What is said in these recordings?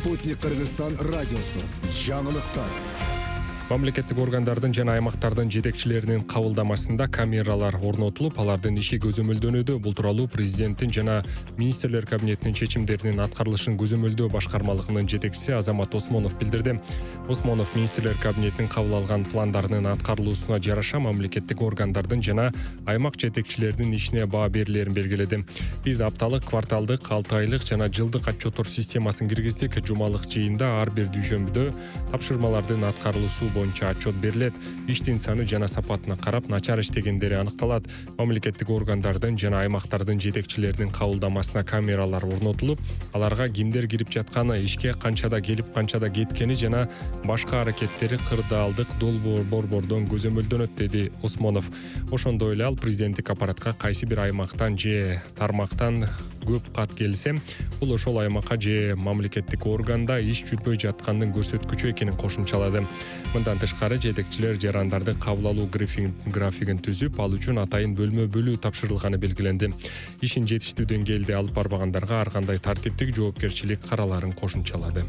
Спутник Кыргызстан радиосу. Жаңылыктар. Мамлекеттик органдардын жана аймактардын жетекчилеринин кабылдамасында камералар орнотулуп, алардын иши көзөмөлдөнүүдө. Бул тууралуу президенттин жана министрлер кабинетинин чечимдеринин аткарылышын көзөмөлдөө башкармалыгынын жетекчиси Азамат Осмонов билдирди. Осмонов министрлер кабинетинин кабыл алган пландарынын аткарылуусуна жараша мамлекеттик органдардын жана аймак жетекчилеринин ишине баа берилерин белгиледи. Биз апталык, кварталдык, 6 айлык жана жылдык отчеттор системасын киргиздик. Жумалык жыйында ар бир дүйшөмбүдө тапшырмалардын аткарылуусу боюнча отчет берилет. Иштин саны жана сапатына карап начар иштегендери аныкталат. Мамлекеттик органдардын жана аймактардын жетекчилеринин кабылдамасына камералар орнотулуп, аларга кимдер кирип жатканы, ишке канчада келип, канчада кеткени жана башка аракеттери кырдаалдык борбордон көзөмөлдөнөт, деди Осмонов. Ошондой эле ал президенттик аппаратка кайсы бир аймактан же тармактан көп кат келсе, бул ошол аймакка же мамлекеттик органда иш жүрбөй жаткандын көрсөткүчү экенин кошумчалады. Мындан тышкары жетекчилер жарандарды кабыл алуу графигин түзүп, ал үчүн атайын бөлмө тапшырылганы белгиленди. Ишин жетиштүү деңгээлде алып барбагандарга ар кандай тартиптик жоопкерчилик караларын кошумчалады.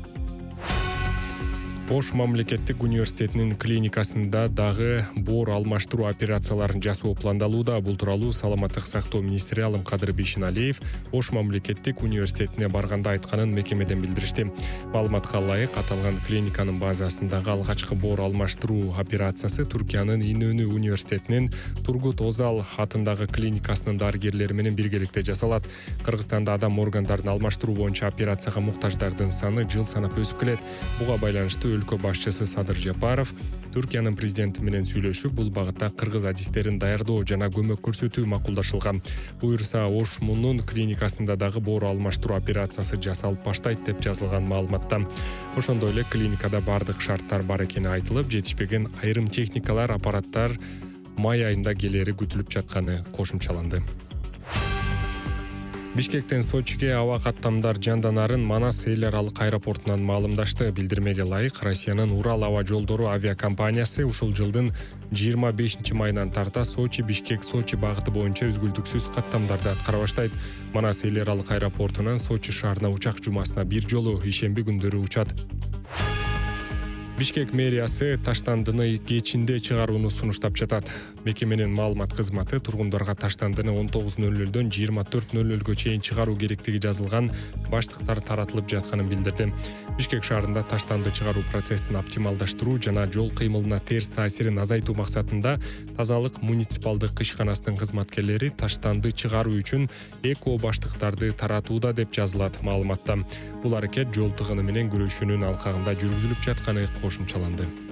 Ош мамлекеттик университетинин клиникасында дагы боор алмаштыруу операцияларын жасоо пландалууда. Бул тууралуу Саламаттык сактоо министри Алымкадыр Бишиналиев Ош мамлекеттик университетине барганда айтканын мекемеден билдиришти. Маалыматка ылайык, аталган клиниканын базасындагы алгачкы боор алмаштыруу операциясы Түркиянын Инөнү университетинин Тургут Озал атындагы клиникасынын дарыгерлери менен биргеликте жасалат. Кыргызстанда адам органдарын алмаштыруу боюнча операцияга муктаждардын саны жыл санап өсүп келет. Буга байланыштуу өлкө башчысы Садыр Жапаров Түркиянын президенти менен сүйлөшүп, бул багытта кыргыз адистерин даярдоо жана көмөк көрсөтүү макулдашылган. Буюрса, Ош мунун клиникасында дагы боор алмаштыруу операциясы жасалып баштайт деп жазылган маалыматта. Ошондой эле клиникада бардык шарттар бар экени айтылып, жетишпеген айрым техникалар, аппараттар май айында келери күтүлүп жатканы кошумчаланды. Бишкектен Сочиге аба каттамдар жанданарын Манас эл аралык аэропортунан маалымдашты. Билдирмеге ылайык, Россиянын Урал аба жолдору авиакомпаниясы ушул жылдын 25-майынан тарта Сочи-Бишкек-Сочи багыты боюнча үзгүлтүксүз каттамдарды аткара баштайт. Манас эл аралык аэропортунан Сочи шаарына учак жумасына бир жолу ишемби күндөрү учат. Бишкек мэриясы таштандыны кечинде чыгарууну сунуштап жатат. Мекеменин маалымат кызматы тургундарга таштандыны 19:00-дөн 24:00-гө чейин чыгаруу керектиги жазылган баштыктар таратылып жатканын билдирди. Бишкек шаарында таштанды чыгаруу процессин оптималдаштыруу жана жол кыймылына терс таасирин азайтуу максатында тазалык муниципалдык ишканасынын кызматкерлери таштанды чыгаруу үчүн эко баштыктарды таратууда деп жазылат маалыматта. Бул аракет жол тыгыны менен күрөшүүнүн алкагында жүргүзүлүп жатканы кошумчаланды.